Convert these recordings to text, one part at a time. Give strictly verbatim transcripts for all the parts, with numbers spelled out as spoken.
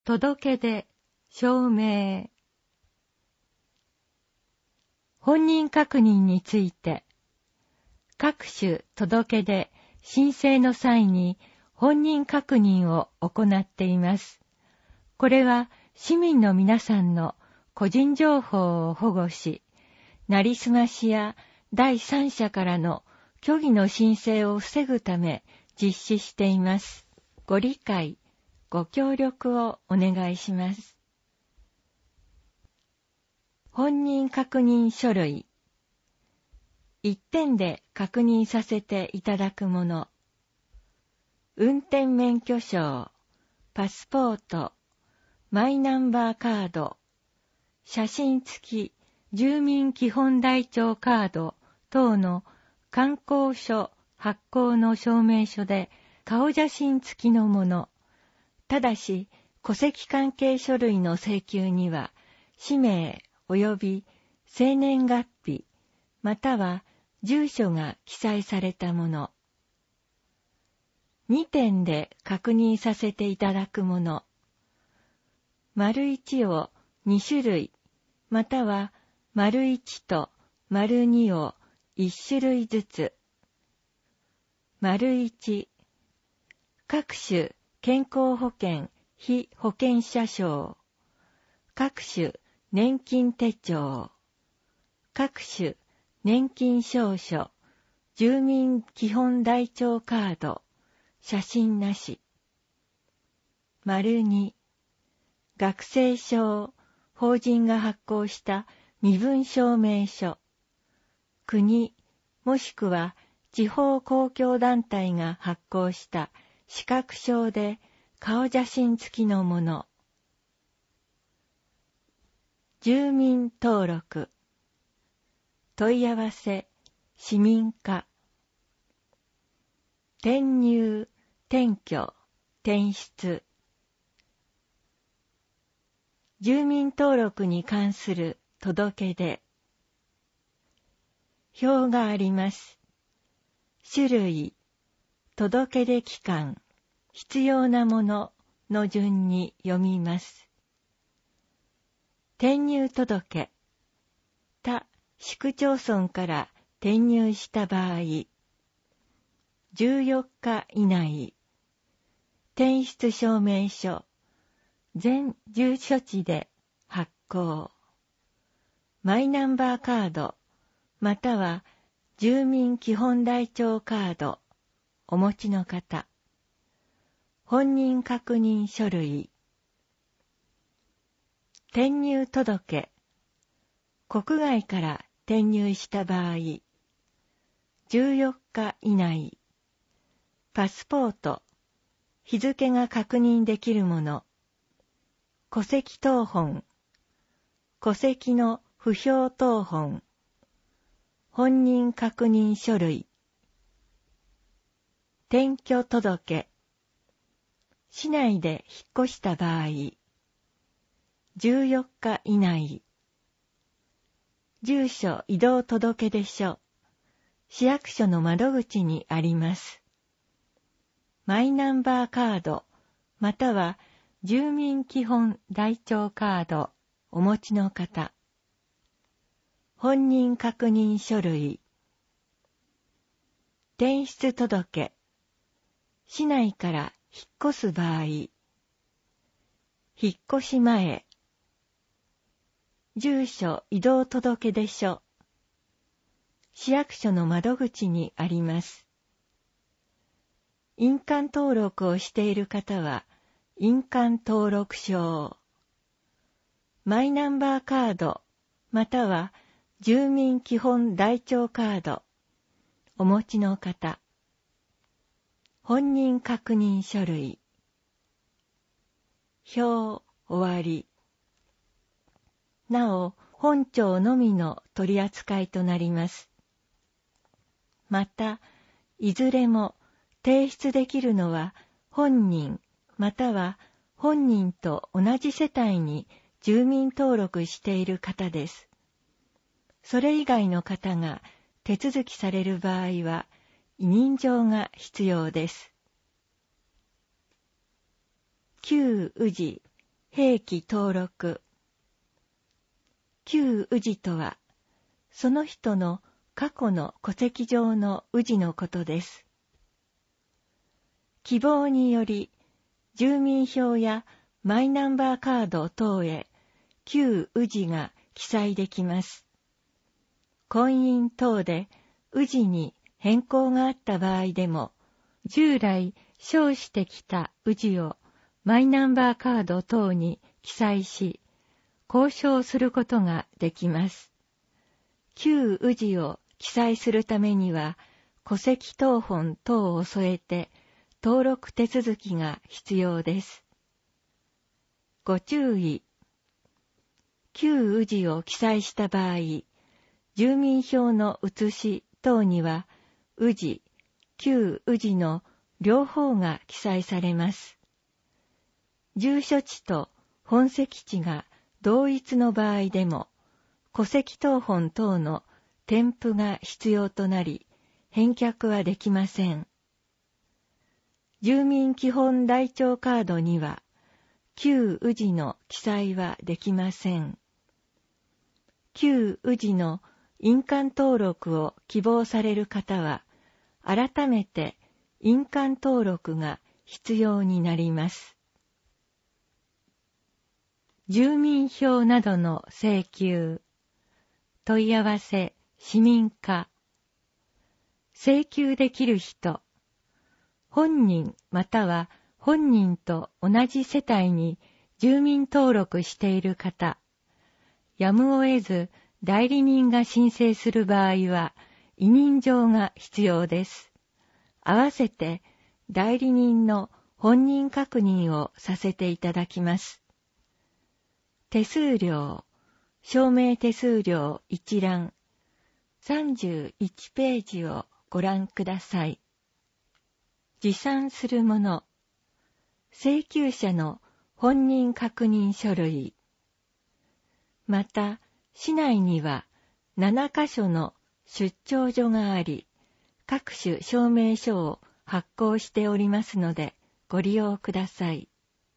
届け出、証明。本人確認について、各種届け出、申請の際に本人確認を行っています。これは市民の皆さんの個人情報を保護し、なりすましや第三者からの虚偽の申請を防ぐため実施しています。ご理解、ご協力をお願いします。本人確認書類。一点で確認させていただくもの。運転免許証、パスポート、マイナンバーカード、写真付き住民基本台帳カード等の観光所発行の証明書で顔写真付きのもの。ただし、戸籍関係書類の請求には、氏名及び生年月日、または住所が記載されたもの。にてんで確認させていただくもの。丸いちをに種類、または丸いちと丸にをいち種類ずつ。丸いち、各種健康保険被保険者証、各種年金手帳、各種年金証書、住民基本台帳カード、写真なし。丸に、学生証、法人が発行した身分証明書、国もしくは地方公共団体が発行した資格証で顔写真付きのもの。住民登録。問い合わせ、市民課。転入、転居、転出。住民登録に関する届け出。表があります。種類、届け出期間、必要なものの順に読みます。転入届。他市区町村から転入した場合、じゅうよっか以内、転出証明書、全住所地で発行。マイナンバーカード、または住民基本台帳カード、お持ちの方。本人確認書類。転入届。国外から転入した場合、じゅうよっか以内。パスポート、日付が確認できるもの。戸籍謄本、戸籍の不評謄本、本人確認書類。転居届。市内で引っ越した場合、じゅうよっか以内。住所移動届出書、市役所の窓口にあります。マイナンバーカード、または住民基本台帳カード、お持ちの方。本人確認書類。転出届。市内から引っ越す場合。引っ越し前。住所移動届出書。市役所の窓口にあります。印鑑登録をしている方は、印鑑登録証。マイナンバーカード、または住民基本台帳カード、お持ちの方。本人確認書類。表終わり。なお、本庁のみの取り扱いとなります。また、いずれも提出できるのは本人、または本人と同じ世帯に住民登録している方です。それ以外の方が手続きされる場合は、委任状が必要です。旧氏、 併記登録。旧氏とは、その人の過去の戸籍上の氏のことです。希望により、住民票やマイナンバーカード等へ旧氏が記載できます。婚姻等で氏に変更があった場合でも、従来称してきた氏をマイナンバーカード等に記載し、交渉することができます。旧氏を記載するためには、戸籍謄本等を添えて登録手続きが必要です。ご注意。旧氏を記載した場合、住民票の写し等には、氏、旧氏の両方が記載されます。住所地と本籍地が同一の場合でも、戸籍謄本等の添付が必要となり、返却はできません。住民基本台帳カードには、旧氏の記載はできません。旧氏の印鑑登録を希望される方は、改めて印鑑登録が必要になります。住民票などの請求。問い合わせ、市民課。請求できる人。本人または本人と同じ世帯に住民登録している方。やむを得ず代理人が申請する場合は委任状が必要です。合わせて代理人の本人確認をさせていただきます。手数料、証明手数料一覧、さんじゅういちページをご覧ください。持参するもの、請求者の本人確認書類。また、市内にはななカ所の出張所があり、各種証明書を発行しておりますので、ご利用ください。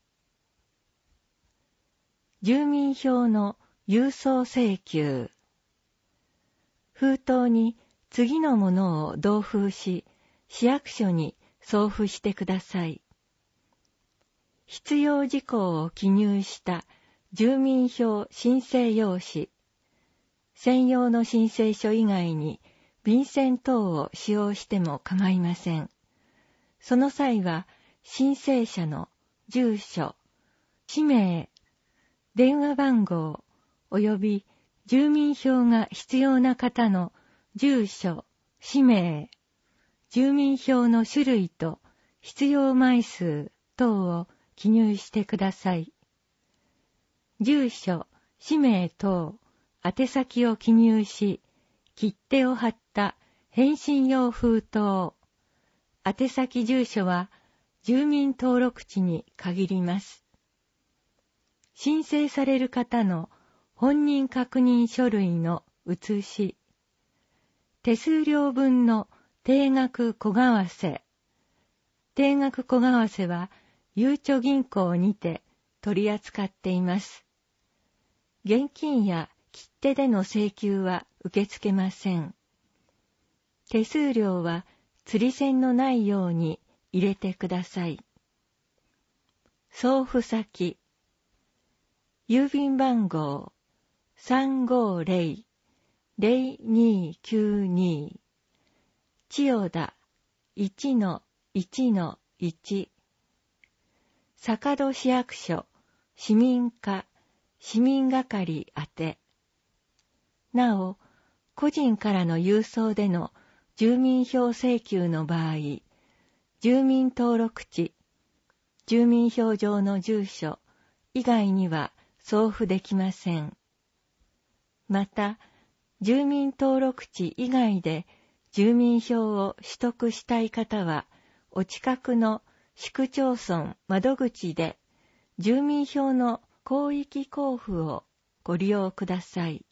住民票の郵送請求。封筒に次のものを同封し、市役所に送付してください。必要事項を記入した住民票申請用紙、専用の申請書以外に便箋等を使用しても構いません。その際は申請者の住所、氏名、電話番号及び住民票が必要な方の住所、氏名、住民票の種類と必要枚数等を記入してください。住所、氏名等、宛先を記入し、切手を貼った返信用封筒。宛先住所は住民登録地に限ります。申請される方の本人確認書類の写し。手数料分の定額小為替。定額小為替は、ゆうちょ銀行にて取り扱っています。現金や切手での請求は受け付けません。手数料は釣り銭のないように入れてください。送付先。郵便番号 さんごゼロ ゼロにきゅうに 千代田 いちのいちのいち 坂戸市役所市民課市民係宛て。なお、個人からの郵送での住民票請求の場合、住民登録地、住民票上の住所以外には送付できません。また、住民登録地以外で住民票を取得したい方は、お近くの市区町村窓口で住民票の広域交付をご利用ください。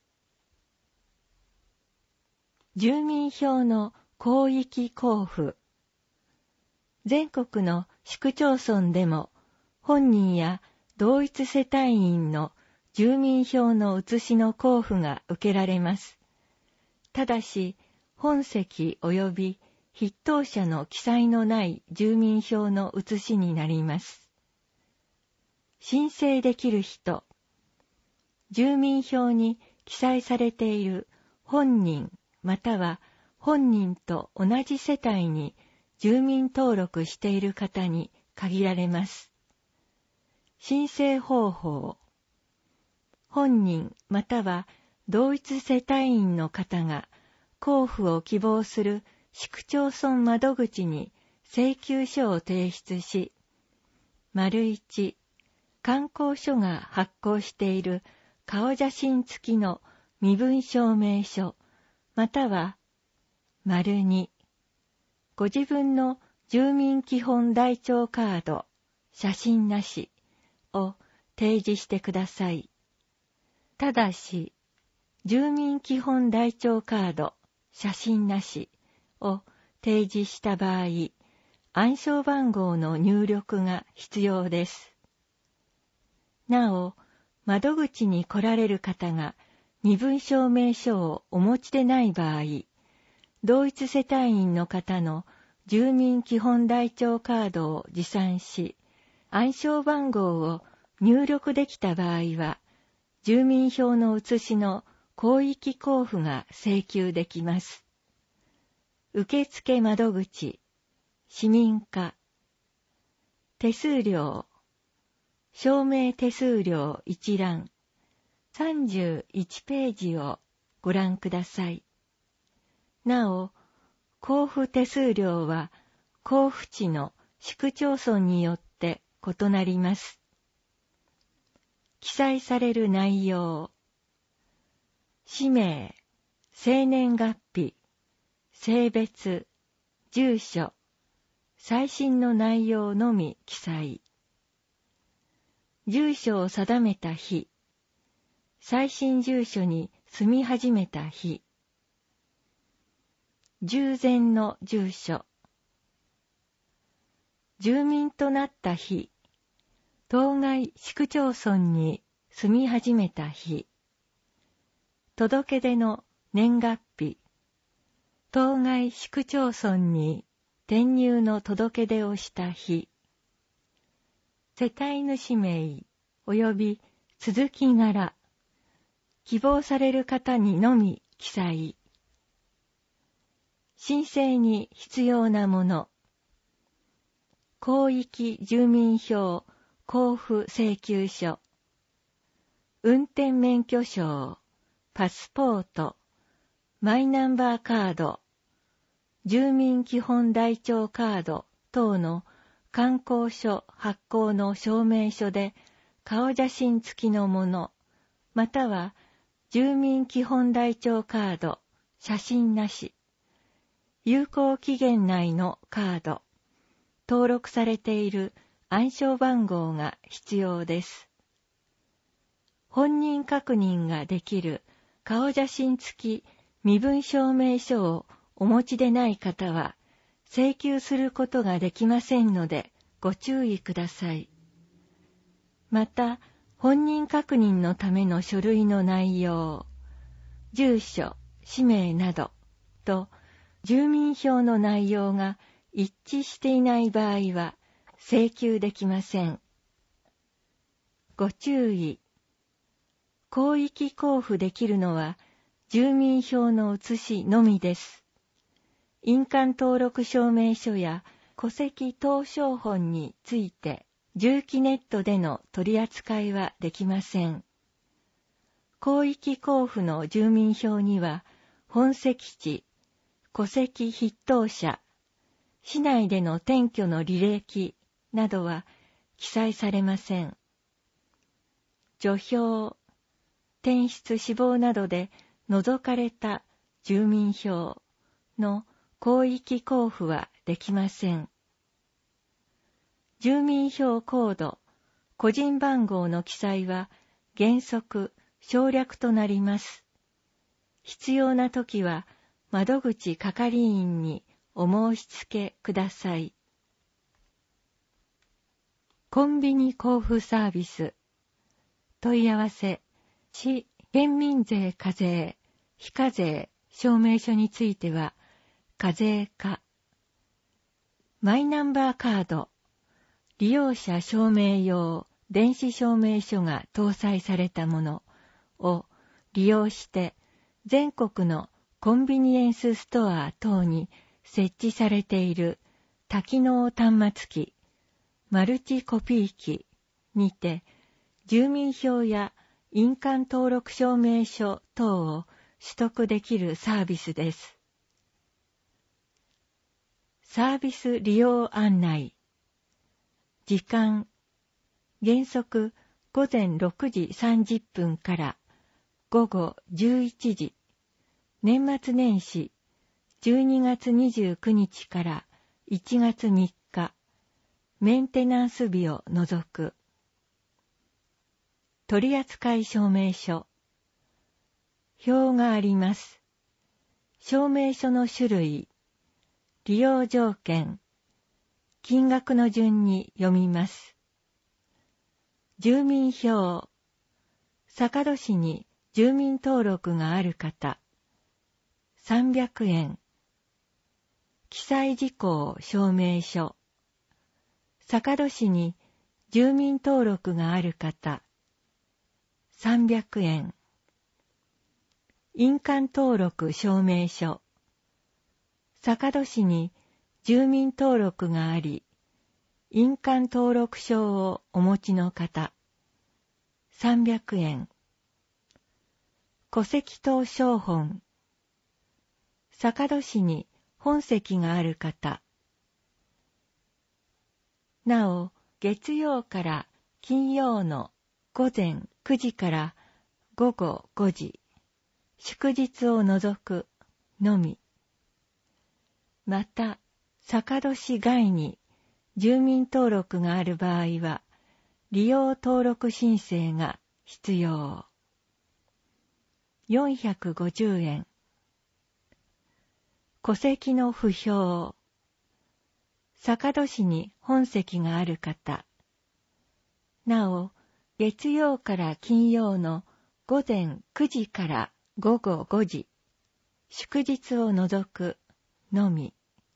住民票の広域交付。全国の市区町村でも本人や同一世帯員の住民票の写しの交付が受けられます。ただし、本籍及び筆頭者の記載のない住民票の写しになります。申請できる人、住民票に記載されている本人または本人と同じ世帯に住民登録している方に限られます。申請方法、本人または同一世帯員の方が交付を希望する市区町村窓口に請求書を提出し、丸一、観光所が発行している顔写真付きの身分証明書、または丸二、ご自分の住民基本台帳カード、写真なしを提示してください。ただし、住民基本台帳カード、写真なしを提示した場合、暗証番号の入力が必要です。なお、窓口に来られる方が身分証明書をお持ちでない場合、同一世帯員の方の住民基本台帳カードを持参し、暗証番号を入力できた場合は、住民票の写しの広域交付が請求できます。受付窓口、市民課、手数料、証明手数料一覧、さんじゅういちページをご覧ください。なお、交付手数料は交付地の市区町村によって異なります。記載される内容、氏名、生年月日、性別、住所、最新の内容のみ記載。住所を定めた日、最新住所に住み始めた日、従前の住所、住民となった日、当該市区町村に住み始めた日、届出の年月日、当該市区町村に転入の届出をした日、世帯主名及び続き柄、希望される方にのみ記載。申請に必要なもの、広域住民票交付請求書、運転免許証、パスポート、マイナンバーカード、住民基本台帳カード等の観光所発行の証明書で顔写真付きのもの、または住民基本台帳カード、写真なし、有効期限内のカード、登録されている暗証番号が必要です。本人確認ができる顔写真付き身分証明書をお持ちでない方は請求することができませんのでご注意ください。また、本人確認のための書類の内容、住所、氏名などと住民票の内容が一致していない場合は請求できません。ご注意。広域交付できるのは住民票の写しのみです。印鑑登録証明書や戸籍謄商本について住基ネットでの取り扱いはできません。広域交付の住民票には本籍地、戸籍筆頭者、市内での転居の履歴などは記載されません。除票、転出死亡などで除かれた住民票の広域交付はできません。住民票コード、個人番号の記載は原則省略となります。必要なときは窓口係員にお申し付けください。 コンビニ交付サービス。問い合わせ、市県民税課税、非課税証明書については、課税課。マイナンバーカード、利用者証明用電子証明書が搭載されたものを利用して全国のコンビニエンスストア等に設置されている多機能端末機、マルチコピー機にて住民票や印鑑登録証明書等を取得できるサービスです。サービス利用案内。時間、原則ごぜんろくじさんじゅっぷんからごごじゅういちじ、年末年始じゅうにがつにじゅうくにちからいちがつみっか、メンテナンス日を除く。取扱証明書。表があります。証明書の種類、利用条件、金額の順に読みます。住民票。坂戸市に住民登録がある方、さんびゃくえん。記載事項証明書。坂戸市に住民登録がある方、さんびゃくえん。印鑑登録証明書。坂戸市に住民登録があり、印鑑登録証をお持ちの方、さんびゃくえん。戸籍謄証本。坂戸市に本籍がある方。なお、月曜から金曜のごぜんくじからごごごじ、祝日を除くのみ。また、坂戸市外に住民登録がある場合は、利用登録申請が必要。よんひゃくごじゅうえん。戸籍の不評。坂戸市に本籍がある方。なお、月曜から金曜のごぜんくじからごごごじ、祝日を除くのみ。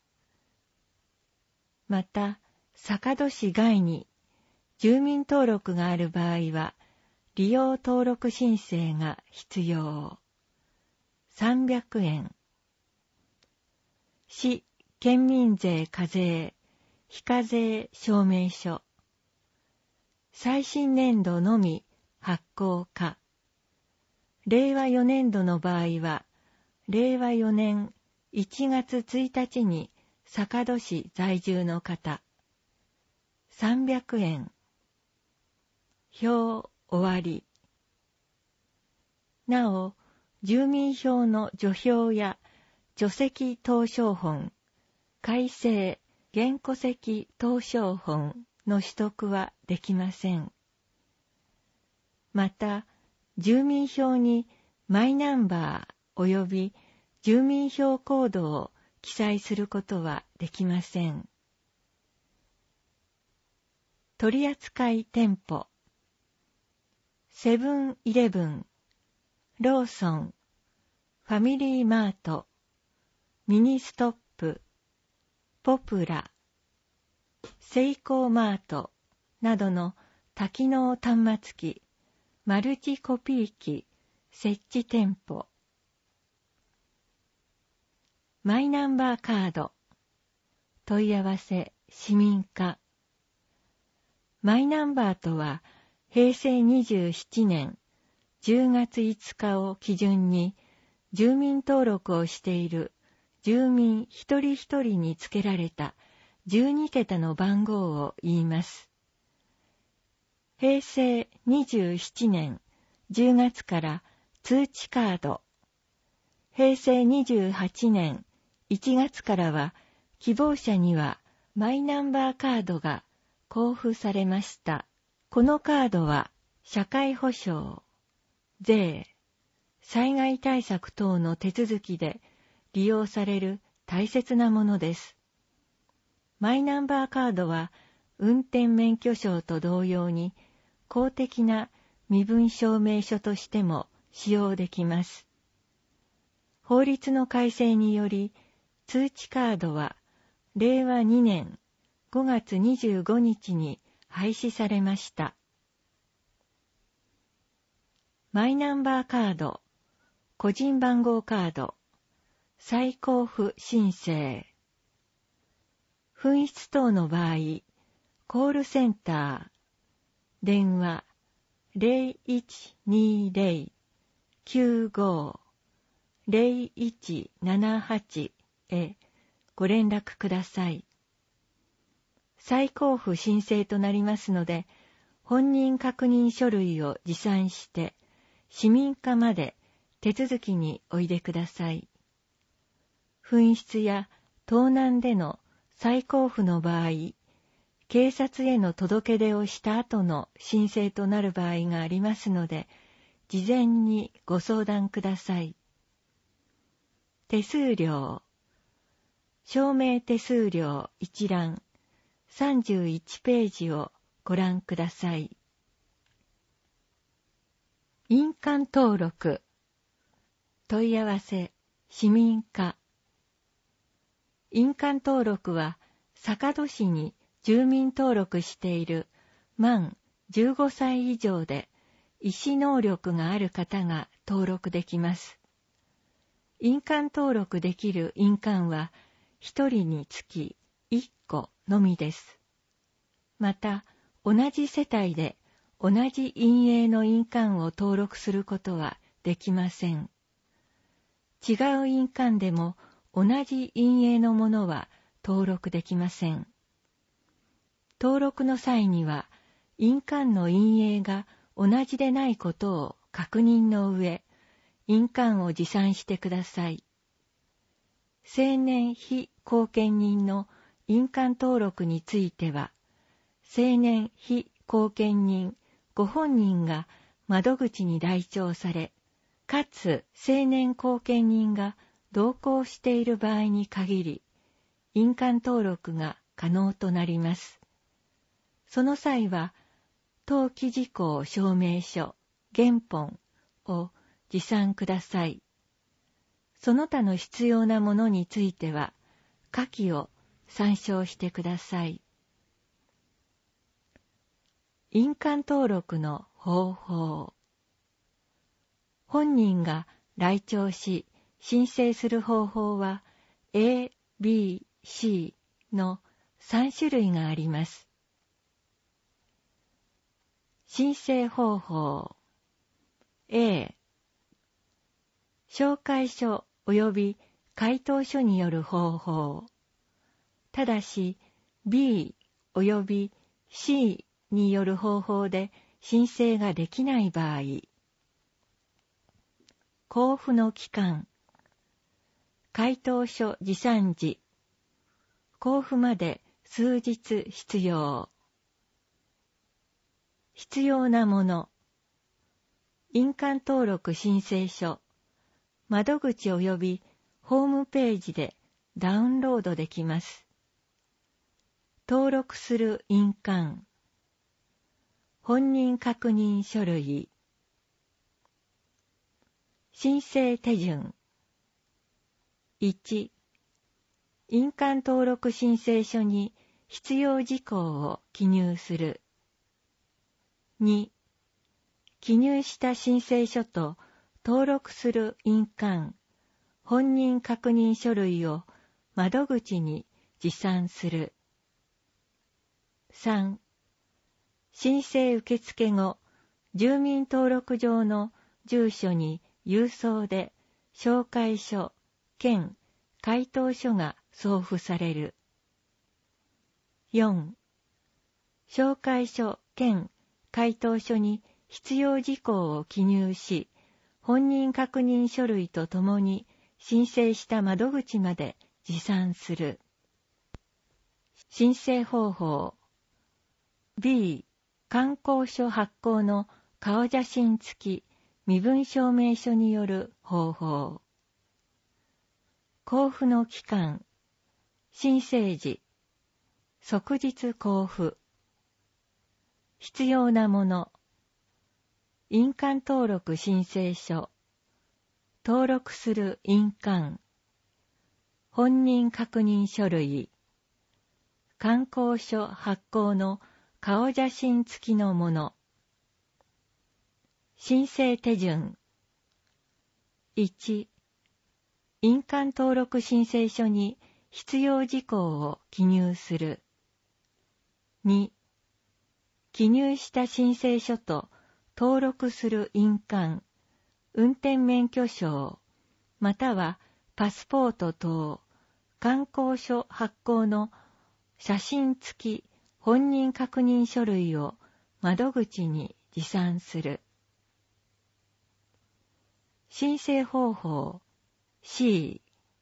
また、坂戸市外に住民登録がある場合は、利用登録申請が必要。さんびゃくえん。市県民税課税、非課税証明書。最新年度のみ発行か。れいわよねんどの場合は、れいわよねんいちがつついたちに坂戸市在住の方、さんびゃくえん。表終わり。なお、住民票の除票や除籍謄証本、改正原戸籍謄証本の取得はできません。また、住民票にマイナンバー及び住民票コードを記載することはできません。取扱店舗。セブンイレブン、ローソン、ファミリーマート、ミニストップ、ポプラ、セイコーマートなどの多機能端末機、マルチコピー機、設置店舗。マイナンバーカード。問い合わせ、市民課。マイナンバーとは、へいせいにじゅうななねんじゅうがついつかを基準に住民登録をしている住民一人一人につけられたじゅうにけたの番号を言います。へいせいにじゅうななねんじゅうがつから通知カード、へいせいにじゅうはちねんいちがつからは希望者にはマイナンバーカードが交付されました。このカードは社会保障、税、災害対策等の手続きで利用される大切なものです。マイナンバーカードは運転免許証と同様に公的な身分証明書としても使用できます。法律の改正により通知カードはれいわにねんごがつにじゅうごにちに廃止されました。マイナンバーカード、個人番号カード、再交付申請。紛失等の場合、コールセンター、電話 ゼロいちにゼロ きゅうご ゼロいちななはち へご連絡ください。再交付申請となりますので、本人確認書類を持参して、市民課まで手続きにおいでください。紛失や盗難での再交付の場合、警察への届け出をした後の申請となる場合がありますので、事前にご相談ください。手数料、証明手数料一覧さんじゅういちページをご覧ください。印鑑登録、問い合わせ、市民課。印鑑登録は、坂戸市に住民登録している満じゅうごさい以上で意思能力がある方が登録できます。印鑑登録できる印鑑はひとりにつきいっこのみです。また、同じ世帯で同じ印影の印鑑を登録することはできません。違う印鑑でも同じ印影のものは登録できません。登録の際には、印鑑の印影が同じでないことを確認の上、印鑑を持参してください。成年非後見人の印鑑登録については、成年非後見人ご本人が窓口に来庁され、かつ成年後見人が同行している場合に限り、印鑑登録が可能となります。その際は、登記事項証明書、原本を持参ください。その他の必要なものについては、下記を参照してください。印鑑登録の方法。本人が来庁し申請する方法は A、B、C のさんしゅるいがあります。申請方法 A、紹介書及び回答書による方法。ただし B 及び C による方法で申請ができない場合、交付の期間、回答書持参時、交付まで数日必要。必要なもの、印鑑登録申請書、窓口及びホームページでダウンロードできます。登録する印鑑、本人確認書類、申請手順。いち、印鑑登録申請書に必要事項を記入する。に、記入した申請書と登録する印鑑、本人確認書類を窓口に持参する。さん、申請受付後、住民登録上の住所に郵送で紹介書兼回答書が送付される。よん、紹介書兼回答書に必要事項を記入し、本人確認書類とともに申請した窓口まで持参する。申請方法 B、観光書発行の顔写真付き身分証明書による方法。交付の期間、申請時、即日交付。 必要なもの。印鑑登録申請書。登録する印鑑。本人確認書類。観光書発行の顔写真付きのもの。申請手順。いち、印鑑登録申請書に必要事項を記入する。に、記入した申請書と登録する印鑑、運転免許証、またはパスポート等、観光書発行の写真付き本人確認書類を窓口に持参する。申請方法 C、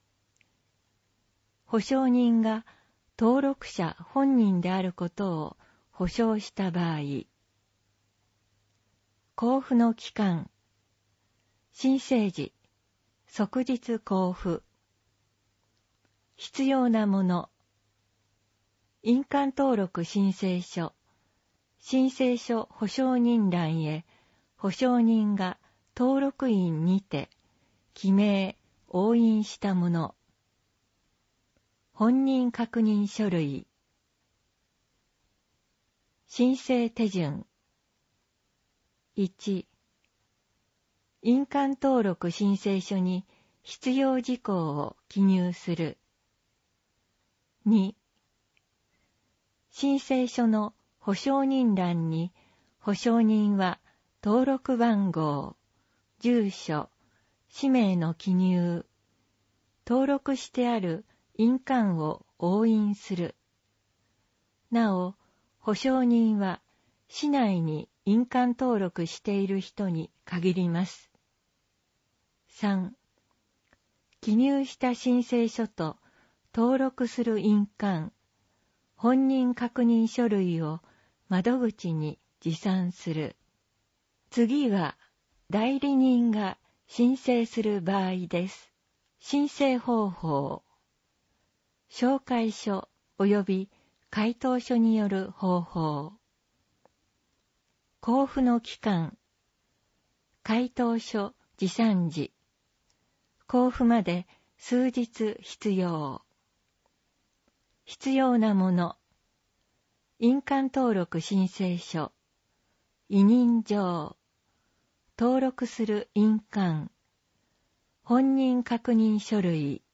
保証人が登録者本人であることを保証した場合、交付の期間、申請時、即日交付。必要なもの、印鑑登録申請書、申請書保証人欄へ保証人が登録員にて記名、押印したもの。本人確認書類。申請手順。いち、印鑑登録申請書に必要事項を記入する。に、申請書の保証人欄に保証人は登録番号、住所、氏名の記入、登録してある印鑑を押印する。なお、保証人は市内に印鑑登録している人に限ります。さん、記入した申請書と登録する印鑑、本人確認書類を窓口に持参する。次は、代理人が申請する場合です。申請方法。紹介書及び回答書による方法。交付の期間。回答書持参時。交付まで数日必要。必要なもの。印鑑登録申請書。委任状。登録する印鑑。本人確認書類。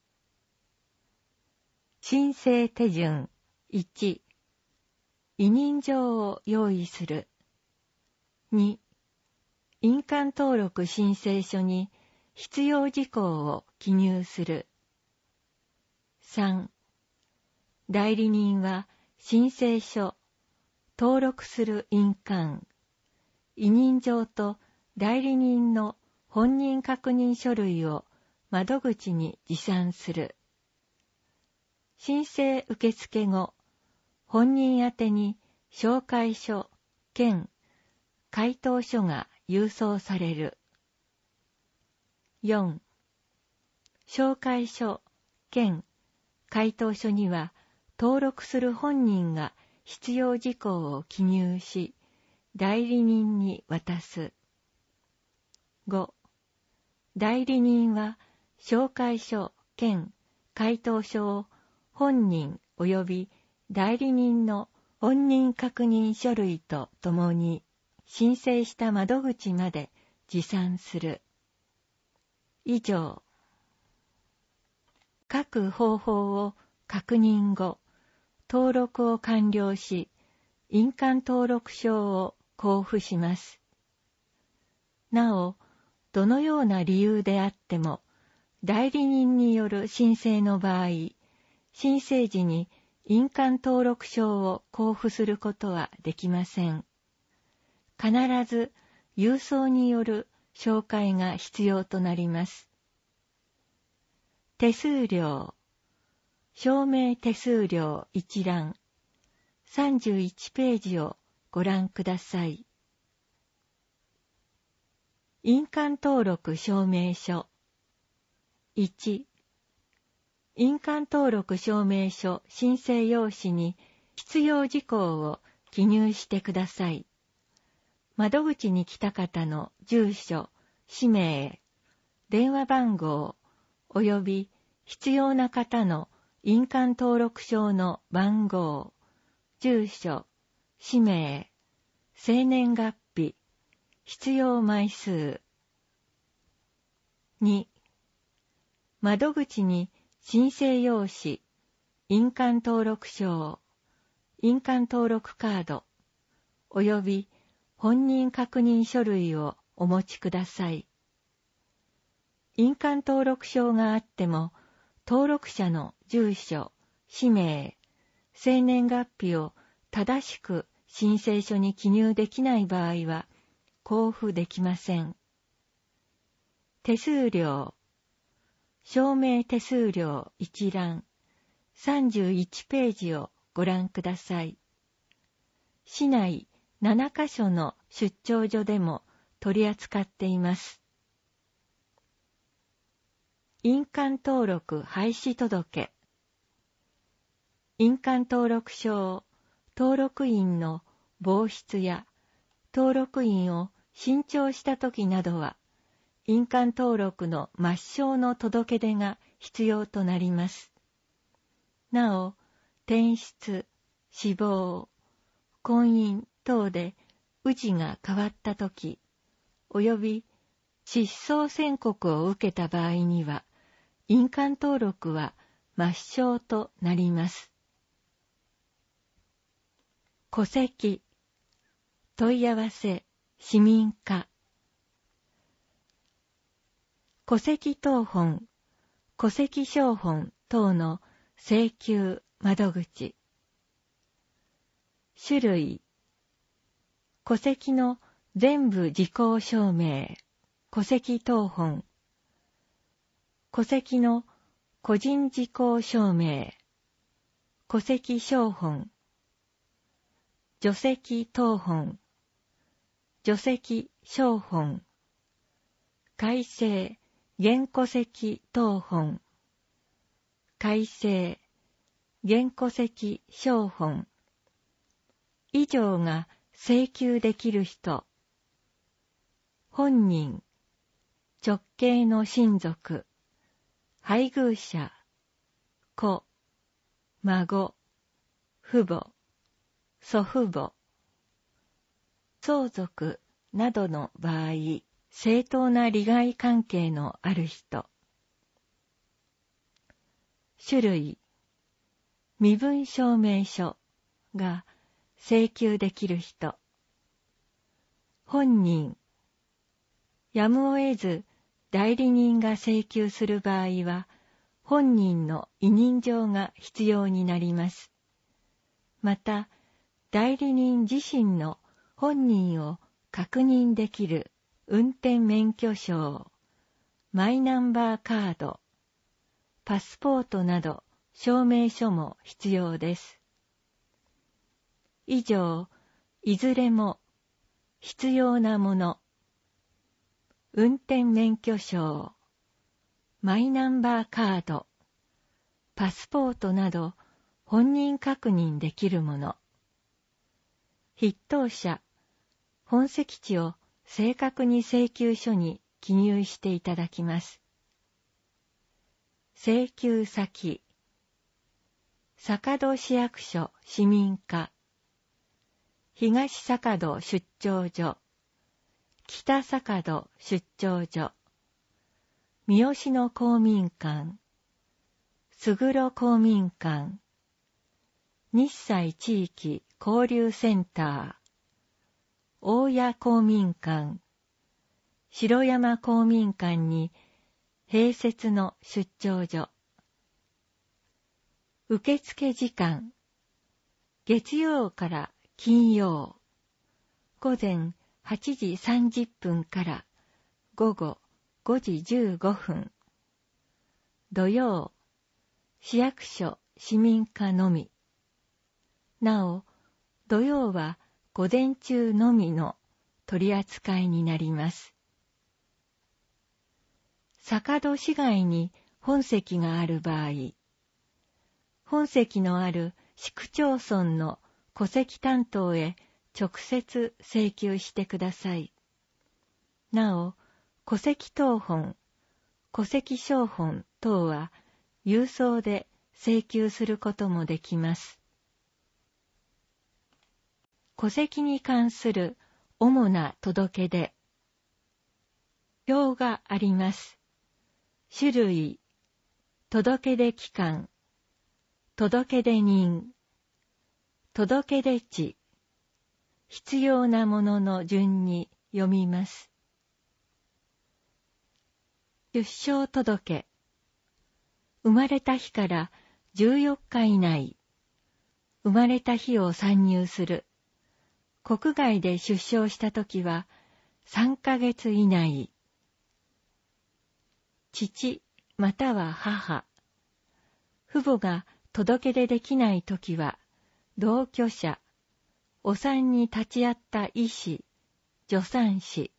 申請手順。いち、委任状を用意する。に、印鑑登録申請書に必要事項を記入する。さん、代理人は申請書、登録する印鑑、委任状と代理人の本人確認書類を窓口に持参する。申請受付後、本人宛てに紹介書兼回答書が郵送される。よん、紹介書兼回答書には登録する本人が必要事項を記入し、代理人に渡す。ご、代理人は紹介書兼回答書を本人及び代理人の本人確認書類とともに申請した窓口まで持参する。以上。各方法を確認後、登録を完了し、印鑑登録証を交付します。なお、どのような理由であっても、代理人による申請の場合、申請時に印鑑登録証を交付することはできません。必ず郵送による照会が必要となります。手数料、証明手数料一覧、さんじゅういちページをご覧ください。印鑑登録証明書。いち、印鑑登録証明書申請用紙に必要事項を記入してください。 窓口に来た方の住所、氏名、電話番号、および必要な方の印鑑登録証の番号、住所、氏名、生年月日、必要枚数。に、窓口に申請用紙、印鑑登録証、印鑑登録カード、および本人確認書類をお持ちください。印鑑登録証があっても、登録者の住所、氏名、生年月日を正しく申請書に記入できない場合は、交付できません。手数料、証明手数料一覧、さんじゅういちページをご覧ください。市内ななカ所の出張所でも取り扱っています。印鑑登録廃止届。印鑑登録証、登録員の亡失や登録員を新調したときなどは、印鑑登録の抹消の届け出が必要となります。なお、転出、死亡、婚姻等で氏が変わったとき、および失踪宣告を受けた場合には、印鑑登録は抹消となります。戸籍、問い合わせ、市民課。戸籍謄本、戸籍抄本等の請求窓口。種類、戸籍の全部時効証明、戸籍謄本。戸籍の個人時効証明、戸籍抄本。除籍謄本、除籍抄本。改正原戸籍謄本、改正原戸籍抄本。以上が請求できる人。本人、直系の親族、配偶者、子、孫、父母、祖父母、相続などの場合、正当な利害関係のある人。種類、身分証明書が請求できる人。本人、やむを得ず代理人が請求する場合は、本人の委任状が必要になります。また、代理人自身の本人を確認できる運転免許証、マイナンバーカード、パスポートなど証明書も必要です。以上、いずれも必要なもの、運転免許証、マイナンバーカード、パスポートなど本人確認できるもの。筆頭者、本籍地を正確に請求書に記入していただきます。請求先、坂戸市役所市民課、東坂戸出張所、北坂戸出張所、三好野公民館、勝呂公民館、日西地域交流センター、大谷公民館、城山公民館に併設の出張所。受付時間、月曜から金曜、午前はちじさんじゅっぷんから午後ごじじゅうごふん。土曜、市役所市民課のみ。なお、土曜は午前中のみの取り扱いになります。坂戸市外に本籍がある場合、本籍のある市区町村の戸籍担当へ直接請求してください。なお、戸籍謄本、戸籍抄本等は郵送で請求することもできます。戸籍に関する主な届け出。表があります。種類、届け出期間、届け出人、届け出地、必要なものの順に読みます。出生届。生まれた日からじゅうよっか以内、生まれた日を算入する。国外で出生したときはさんかげつ以内。父または母。父母が届け出できないときは、同居者、お産に立ち会った医師、助産師。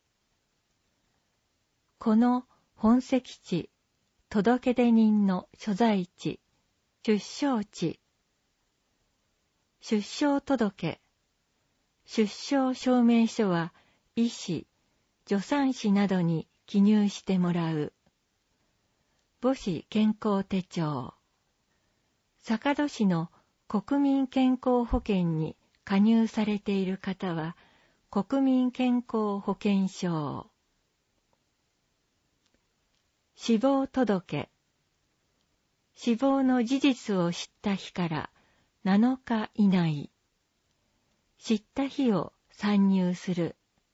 この本籍地、届け出人の所在地、出生地。出生届。出生証明書は医師、助産師などに記入してもらう。母子健康手帳。坂戸市の国民健康保険に加入されている方は、国民健康保険証。死亡届。死亡の事実を知った日からなのか以内。知った日を算入する。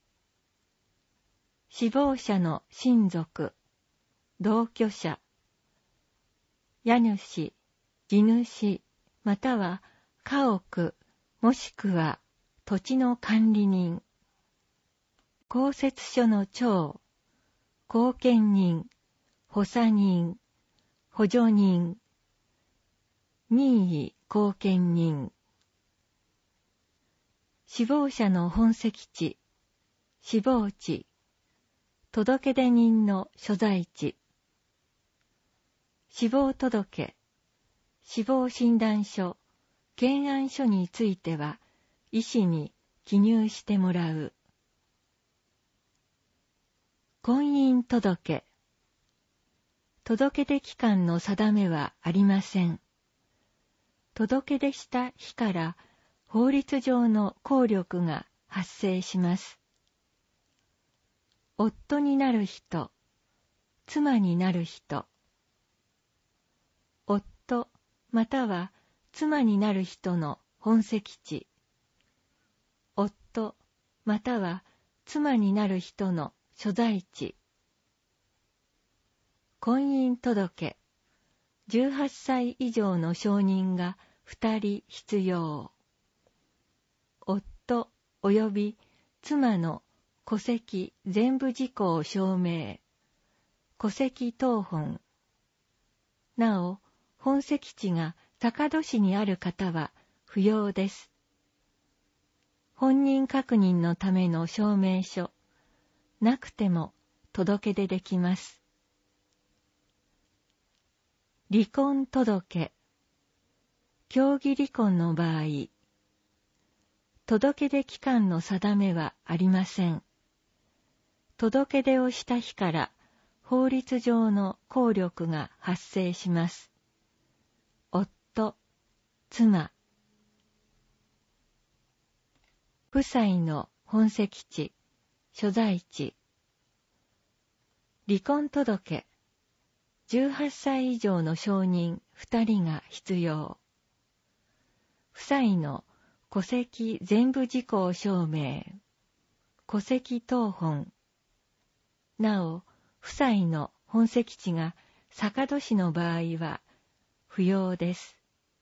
死亡者の親族、同居者、家主、地主、または家屋、もしくは土地の管理人。公設書の長、後見人、補佐人、補助人、任意後見人。死亡者の本籍地、死亡地、届出人の所在地。死亡届、死亡診断書、検案書については、医師に記入してもらう。婚姻届。届出期間の定めはありません。届出した日から法律上の効力が発生します。夫になる人、妻になる人。夫または妻になる人の本籍地。夫または妻になる人の所在地。婚姻届。じゅうはっさい以上の証人がふたり必要。夫及び妻の戸籍全部事項証明。戸籍謄本。なお、本籍地が坂戸市にある方は不要です。本人確認のための証明書。なくても届け出できます。離婚届。協議離婚の場合、届出期間の定めはありません。届出をした日から法律上の効力が発生します。夫、妻。夫妻の本籍地、所在地。離婚届。じゅうはっさい以上の証人ふたりが必要。夫妻の戸籍全部事項証明。戸籍謄本。なお、夫妻の本籍地が坂戸市の場合は不要です。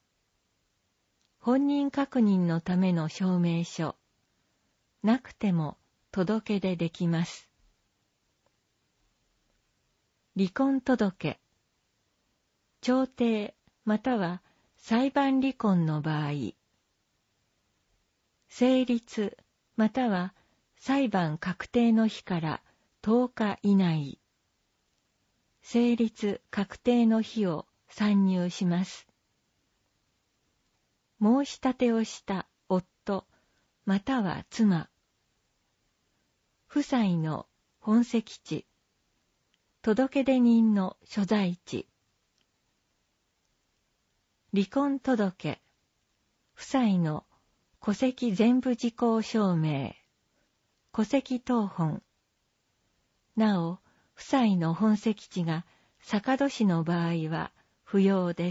本人確認のための証明書。なくても届け出できます。離婚届。調停または裁判離婚の場合。成立または裁判確定の日からとおか以内。成立確定の日を算入します。申し立てをした夫または妻、夫妻の本籍地、届出人の所在地、離婚届、夫妻の戸籍全部事項証明、戸籍謄本。なお、夫妻の本籍地が坂戸市の場合は不要です。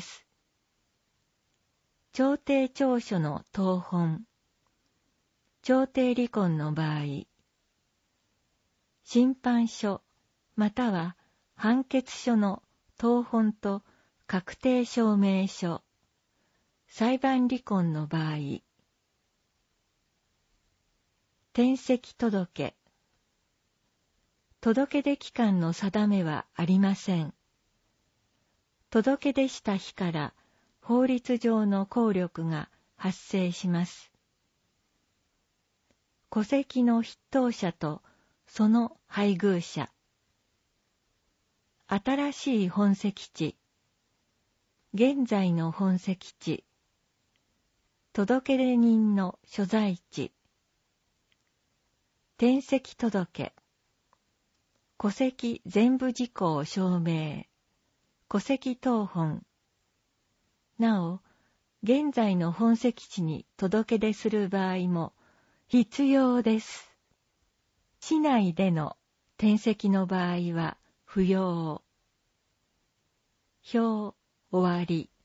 調停調書の謄本。調停離婚の場合、審判書または判決書の謄本と確定証明書、裁判離婚の場合、転籍届、届出期間の定めはありません。届出した日から法律上の効力が発生します。戸籍の筆頭者とその配偶者、新しい本籍地、現在の本籍地、届出人の所在地、転籍届、戸籍全部事項証明、戸籍謄本。なお、現在の本籍地に届出する場合も必要です。市内での転籍の場合は不要。表終わり。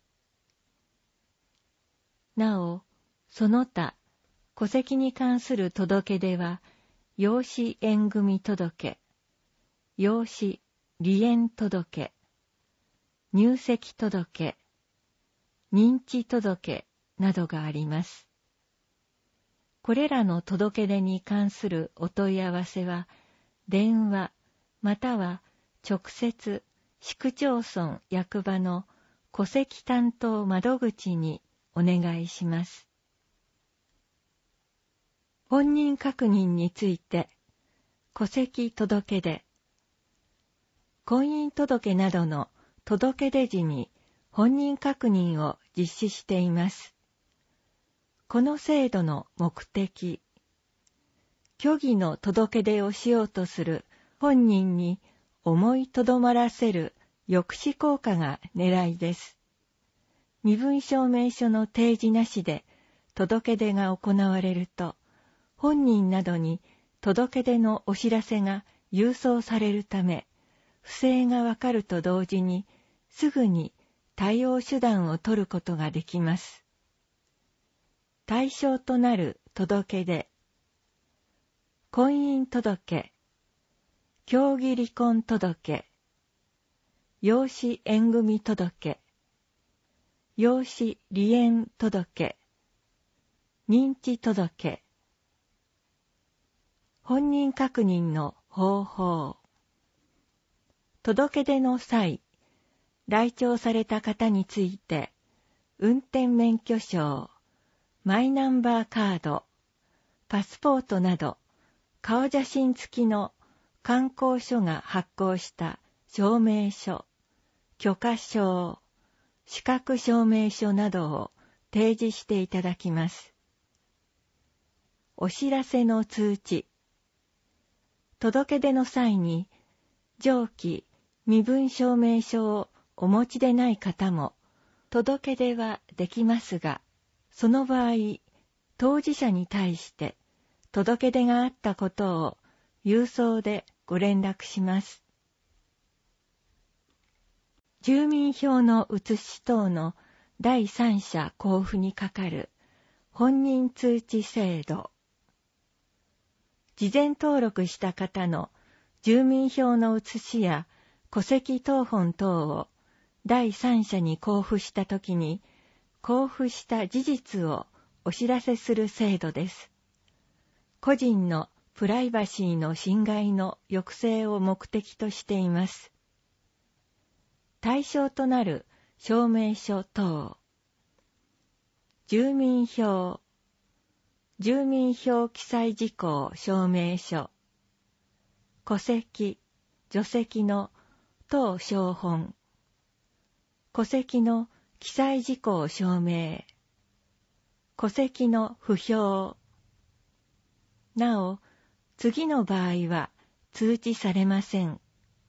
なお、その他、戸籍に関する届出は、養子縁組届、養子離縁届、入籍届、認知届などがあります。これらの届出に関するお問い合わせは、電話または直接市区町村役場の戸籍担当窓口にお願いします。本人確認について、戸籍届出、婚姻届などの届出時に本人確認を実施しています。この制度の目的、虚偽の届出をしようとする本人に思いとどまらせる抑止効果が狙いです。身分証明書の提示なしで届出が行われると、本人などに届出のお知らせが郵送されるため、不正がわかると同時に、すぐに対応手段を取ることができます。対象となる届出、婚姻届、協議離婚届、養子縁組届、養子離縁届、認知届、本人確認の方法。届出の際、来庁された方について、運転免許証、マイナンバーカード、パスポートなど、顔写真付きの観光所が発行した証明書、許可証、資格証明書などを提示していただきます。お知らせの通知。届出の際に、上記身分証明書をお持ちでない方も、届出はできますが、その場合、当事者に対して届出があったことを郵送でご連絡します。住民票の写し等の第三者交付にかかる本人通知制度。事前登録した方の住民票の写しや戸籍謄本等を第三者に交付したときに、交付した事実をお知らせする制度です。個人のプライバシーの侵害の抑制を目的としています。対象となる証明書等。住民票、住民票記載事項証明書、戸籍、除籍の当証本、戸籍の記載事項証明、戸籍の不評、 なお、次の場合は通知されません。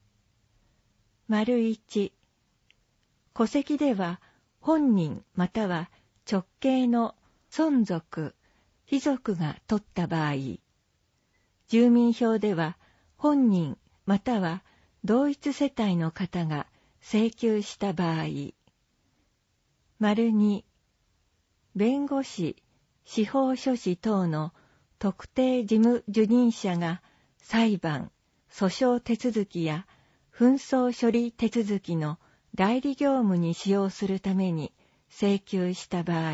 丸一、戸籍では本人または直系の孫族、卑族が取った場合、住民票では本人または同一世帯の方が請求した場合、丸二、弁護士、司法書士等の特定事務受任者が裁判、訴訟手続きや紛争処理手続きの代理業務に使用するために請求した場合、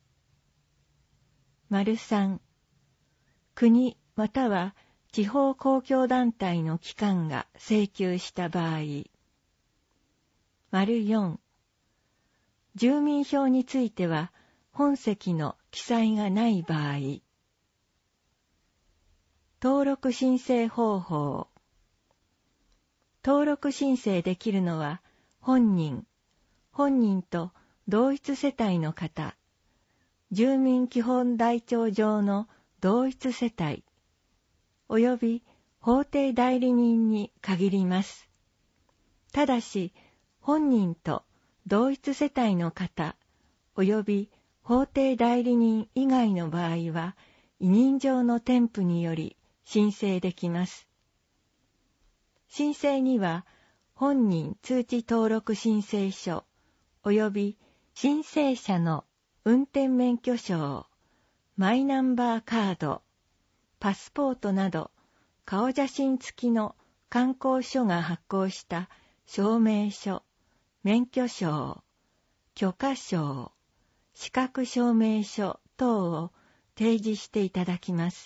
丸三、国または地方公共団体の機関が請求した場合、丸四、住民票については本籍の記載がない場合、登録申請方法。登録申請できるのは本人、本人と同一世帯の方、住民基本台帳上の同一世帯、および法定代理人に限ります。ただし、本人と同一世帯の方、および法定代理人以外の場合は、委任状の添付により申請できます。申請には、本人通知登録申請書、および申請者の運転免許証、マイナンバーカード、パスポートなど、顔写真付きの観光所が発行した証明書、免許証、許可証、資格証明書等を提示していただきます。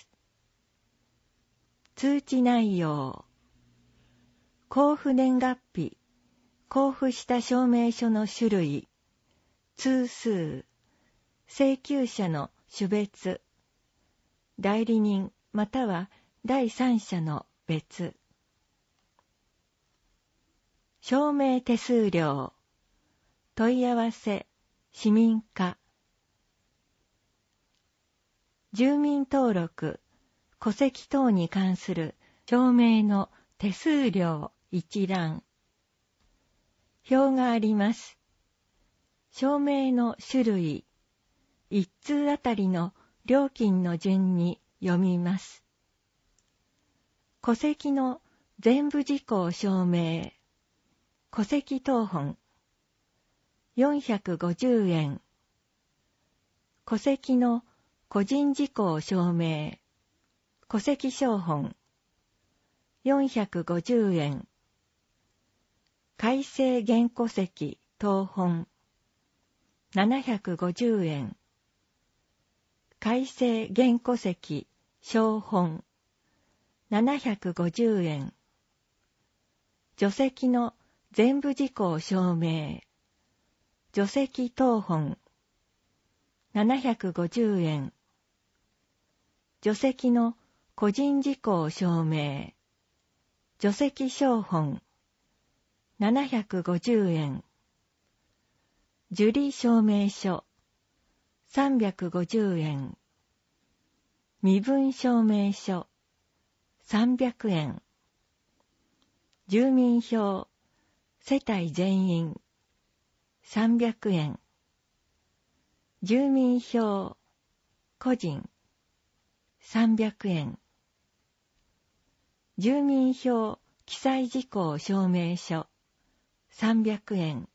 通知内容。交付年月日、交付した証明書の種類、通数、請求者の種別、代理人または第三者の別。証明手数料、問い合わせ、市民課。住民登録、戸籍等に関する証明の手数料一覧。表があります。証明の種類、一通あたりの料金の順に読みます。戸籍の全部事項証明、戸籍謄本、よんひゃくごじゅうえん。戸籍の個人事項証明、戸籍抄本、よんひゃくごじゅうえん。改正原戸籍謄本、ななひゃくごじゅうえん。改正原戸籍抄本、ななひゃくごじゅうえん。除籍の全部事項証明、除籍謄本、ななひゃくごじゅうえん。除籍の個人事項証明、除籍抄本、ななひゃくごじゅうえん。受理証明書、さんびゃくごじゅうえん。身分証明書、さんびゃくえん。住民票、世帯全員、さんびゃくえん。住民票、個人、さんびゃくえん。住民票記載事項証明書、さんびゃくえん。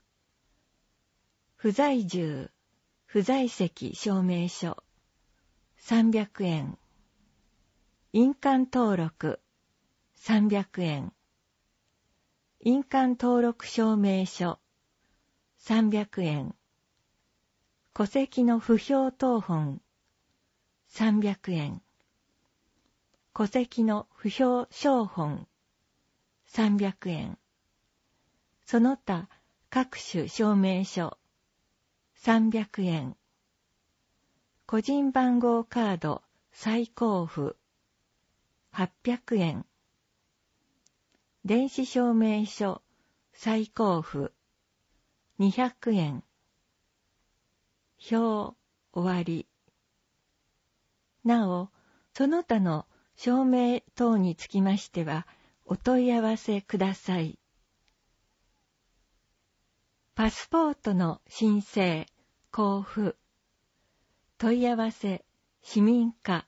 不在住、不在籍証明書、さんびゃくえん。印鑑登録、さんびゃくえん。印鑑登録証明書、さんびゃくえん。戸籍の不評謄本、さんびゃくえん。戸籍の不評抄本、さんびゃくえん。その他各種証明書、さんびゃくえん。個人番号カード再交付、はっぴゃくえん。電子証明書再交付、にひゃくえん。表終わり。なお、 その他の証明等につきましては、お問い合わせください。パスポートの申請、交付。問い合わせ、市民課。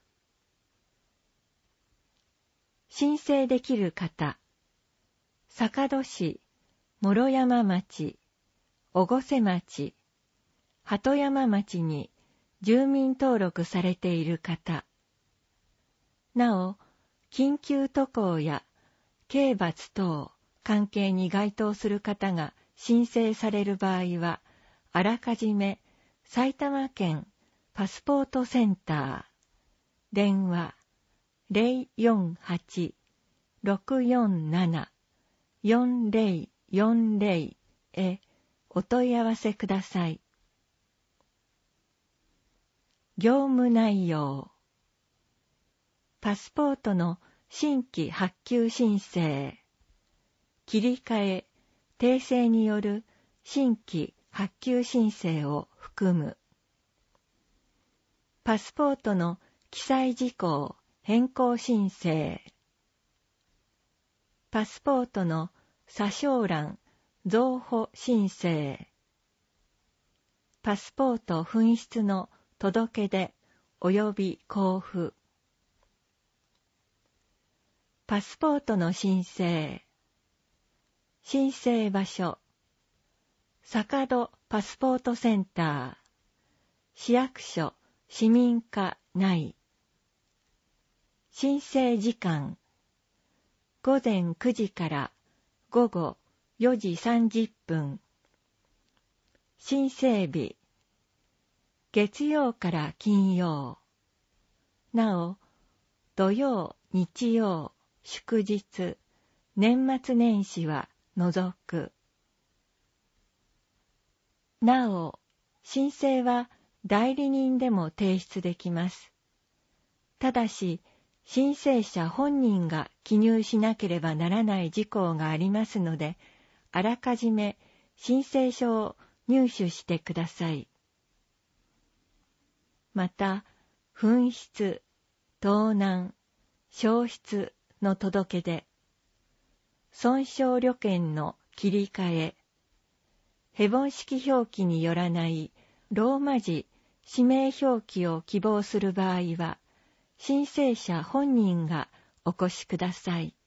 申請できる方、坂戸市、諸山町、越生町、鳩山町に住民登録されている方。なお、緊急渡航や刑罰等関係に該当する方が申請される場合は、あらかじめ埼玉県パスポートセンター、電話 ゼロよんはち ろくよんなな よんゼロよんゼロ へお問い合わせください。業務内容。パスポートの新規発給申請、切り替え、訂正による新規発給申請を含む。パスポートの記載事項変更申請。パスポートの査証欄増補申請。パスポート紛失の届け出及び交付。パスポートの申請。申請場所。坂戸パスポートセンター。市役所市民課内。申請時間。午前くじから午後よじさんじゅっぷん。申請日。月曜から金曜。なお、土曜、日曜、祝日、年末年始は除く。なお、申請は代理人でも提出できます。ただし、申請者本人が記入しなければならない事項がありますので、あらかじめ申請書を入手してください。また、紛失、盗難、消失の届け出、損傷旅券の切り替え、ヘボン式表記によらないローマ字氏名表記を希望する場合は、申請者本人がお越しください。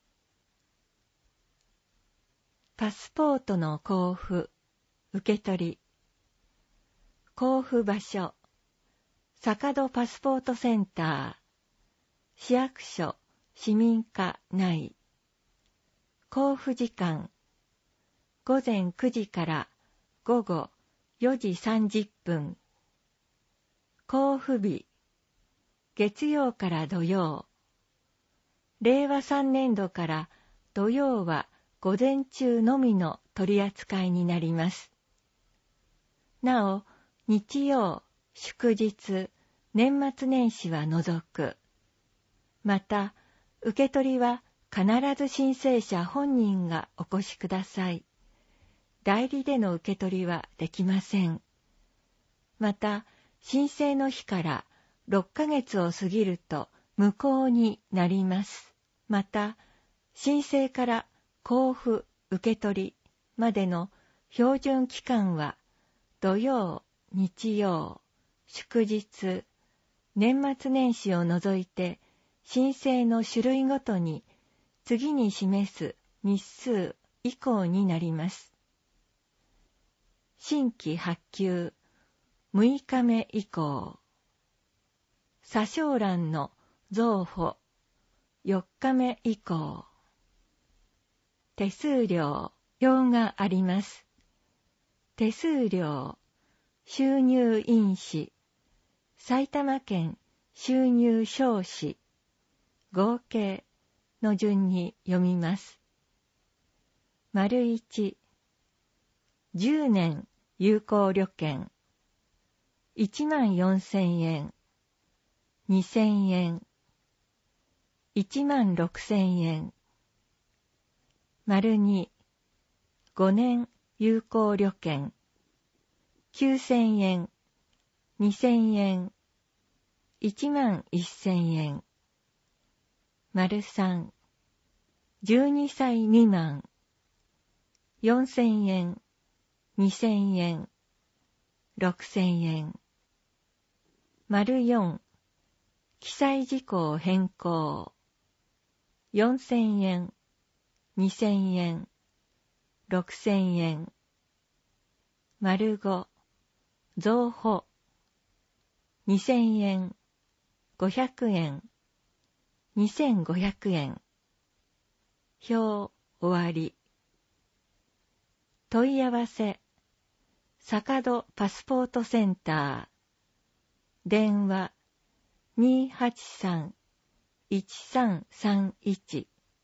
パスポートの交付、受け取り。交付場所、坂戸パスポートセンター、市役所、市民課内。交付時間、午前くじから午後よじさんじゅっぷん。交付日、月曜から土曜。れいわさんねんどから土曜は午前中のみの取り扱いになります。なお、日曜、祝日、年末年始は除く。また、受け取りは必ず申請者本人がお越しください。代理での受け取りはできません。また、申請の日からろっかげつを過ぎると無効になります。また、申請から交付、受け取りまでの標準期間は、土曜、日曜、祝日、年末年始を除いて、申請の種類ごとに次に示す日数以降になります。新規発給、むいかめ以降。査証欄の増補、よっかめ以降。手数料、表があります。手数料、収入印紙、埼玉県収入証紙、合計の順に読みます。丸一、じゅうねん有効旅券、いちまんよんせんえん、にせんえん、いちまんろくせんえん。丸二、ごねん有効旅券、きゅうせんえん、にせんえん、いちまんせんえん。 丸三、じゅうにさい未満、よんせんえん、にせんえん、ろくせんえん。丸四、記載事項変更、よんせんえん、にせんえん、ろくせんえん。丸五、増補、にせんえん、ごひゃくえん、にせんごひゃくえん。表終わり。問い合わせ、坂戸パスポートセンター。電話、にーはちさん、いちさんさんいち。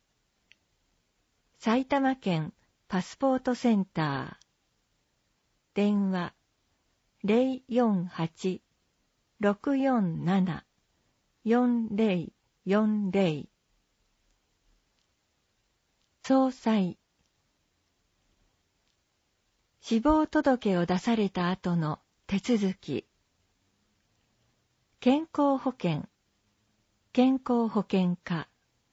埼玉県パスポートセンター。電話、ゼロよんはち、ろくよんなな、よんゼロよんゼロ。総裁。死亡届を出された後の手続き。健康保険、健康保険課。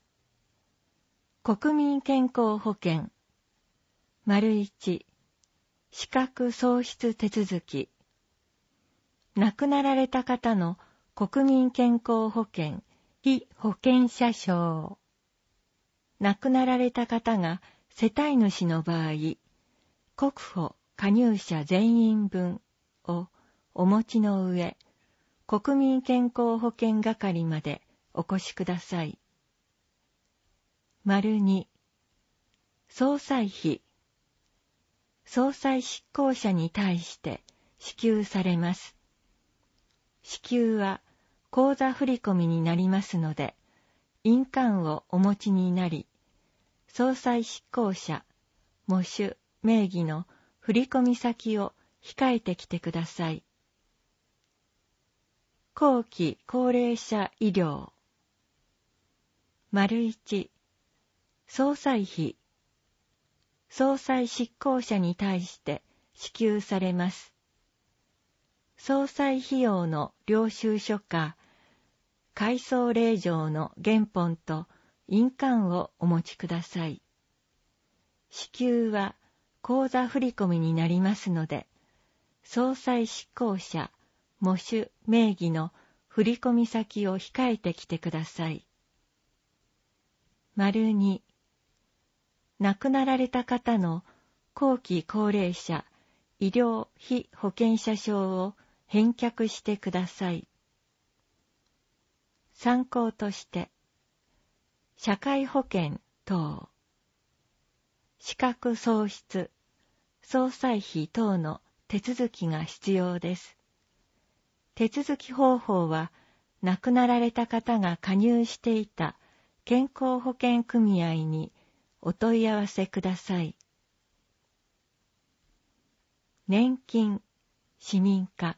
国民健康保険。丸一、資格喪失手続き。亡くなられた方の国民健康保険、被保険者証。亡くなられた方が世帯主の場合、国保加入者全員分をお持ちの上、国民健康保険係までお越しください。丸二、総裁費。総裁執行者に対して支給されます。支給は口座振込になりますので、印鑑をお持ちになり、総裁執行者、喪主、名義の振込先を控えてきてください。後期高齢者医療。丸一、総裁費。総裁執行者に対して支給されます。総裁費用の領収書か、改装令状の原本と印鑑をお持ちください。支給は口座振込になりますので、総裁執行者、喪主名義の振込先を控えてきてください。丸二、亡くなられた方の後期高齢者医療被保険者証を返却してください。参考として、社会保険等、資格喪失、総裁費等の手続きが必要です。手続き方法は、亡くなられた方が加入していた健康保険組合にお問い合わせください。年金、市民課。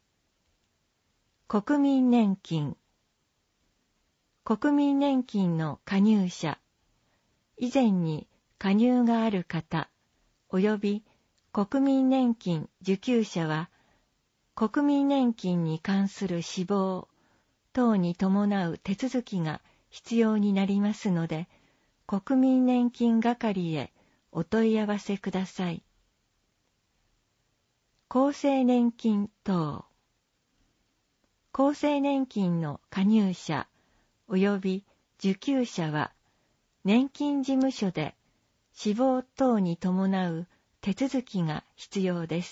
国民年金。国民年金の加入者、以前に加入がある方、及び国民年金受給者は、国民年金に関する死亡等に伴う手続きが必要になりますので、国民年金係へお問い合わせください。厚生年金等。厚生年金の加入者及び受給者は、年金事務所で死亡等に伴う手続きが必要です。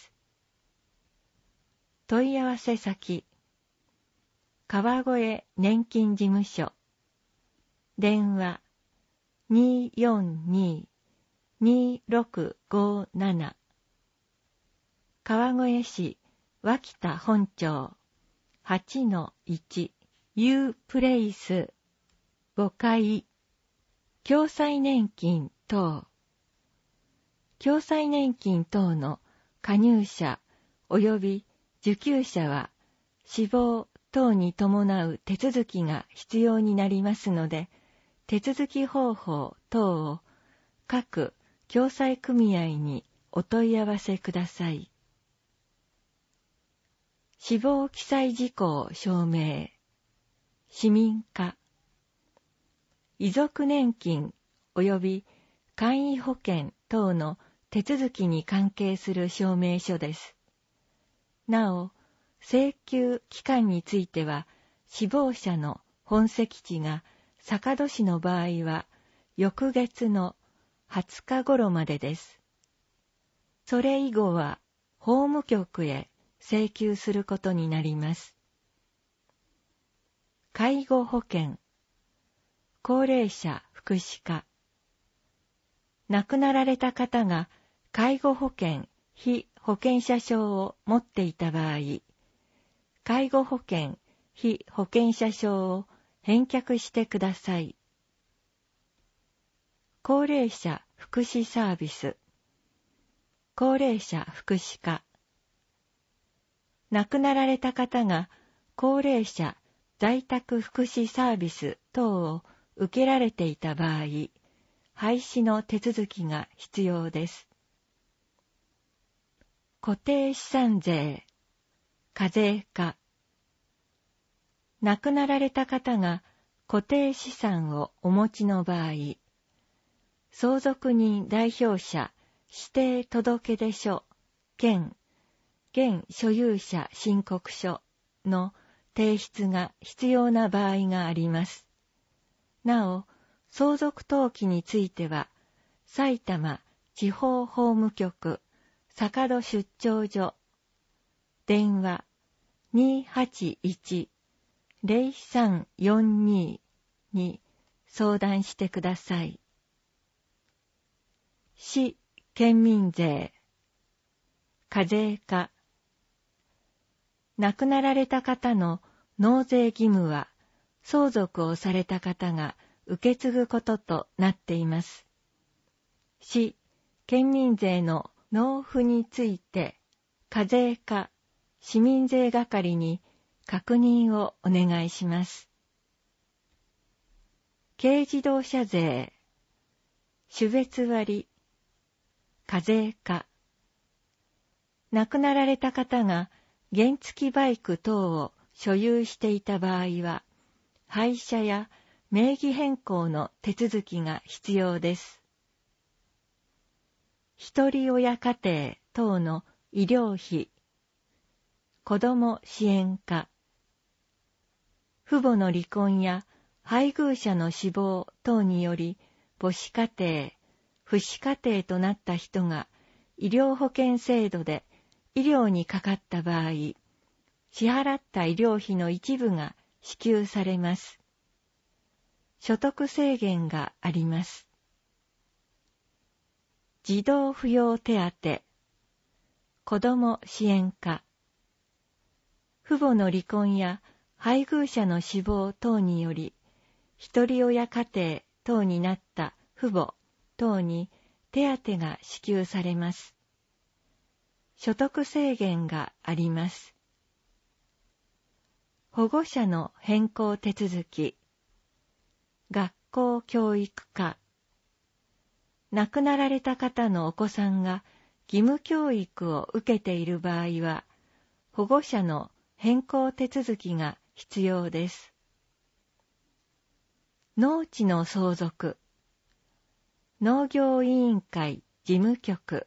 問い合わせ先、川越年金事務所。電話、にーよんにー にーろくごなな。川越市脇田本町 はちのいち U プレイスごかい。共済年金等。共済年金等の加入者及び受給者は死亡等に伴う手続きが必要になりますので、手続き方法等を各共済組合にお問い合わせください。死亡記載事項証明。市民課。 遺族年金及び簡易保険等の手続きに関係する証明書です。なお、請求期間については、死亡者の本籍地が坂戸市の場合は、翌月のはつか頃までです。それ以後は、法務局へ請求することになります。介護保険、高齢者福祉課。亡くなられた方が介護保険被保険者証を持っていた場合、介護保険被保険者証を返却してください。高齢者福祉サービス、高齢者福祉課。亡くなられた方が高齢者在宅福祉サービス等を受けられていた場合、廃止の手続きが必要です。固定資産税、課税課。亡くなられた方が固定資産をお持ちの場合、相続人代表者指定届出書兼現所有者申告書の提出が必要な場合があります。なお、相続登記については、埼玉地方法務局坂戸出張所、電話 にーはちいち ゼロさんよんに に相談してください。市県民税、課税課。亡くなられた方の納税義務は、相続をされた方が受け継ぐこととなっています。市県民税の納付について、課税課、市民税係に確認をお願いします。軽自動車税、種別割、課税課。亡くなられた方が原付バイク等を所有していた場合は、廃車や名義変更の手続きが必要です。一人親家庭等の医療費、子ども支援課。父母の離婚や配偶者の死亡等により母子家庭、父子家庭となった人が医療保険制度で医療にかかった場合、支払った医療費の一部が支給されます。所得制限があります。児童扶養手当、子ども支援課。父母の離婚や配偶者の死亡等により、一人親家庭等になった父母等に手当が支給されます。所得制限があります。保護者の変更手続き、学校教育課。亡くなられた方のお子さんが義務教育を受けている場合は、保護者の変更手続きが必要です。農地の相続、農業委員会事務局。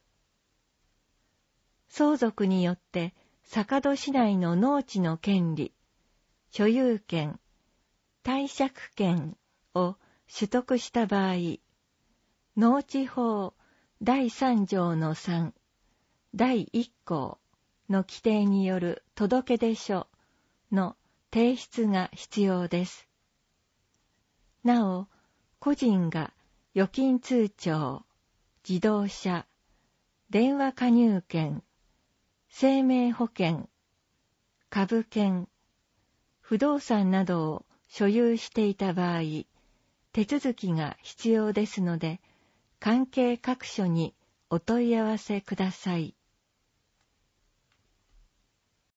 相続によって坂戸市内の農地の権利、所有権、貸借権を取得した場合、農地法だいさん条のさん、だいいっ項の規定による届出書の提出が必要です。なお、個人が預金通帳、自動車、電話加入券、生命保険、株券、不動産などを所有していた場合、手続きが必要ですので、関係各所にお問い合わせください。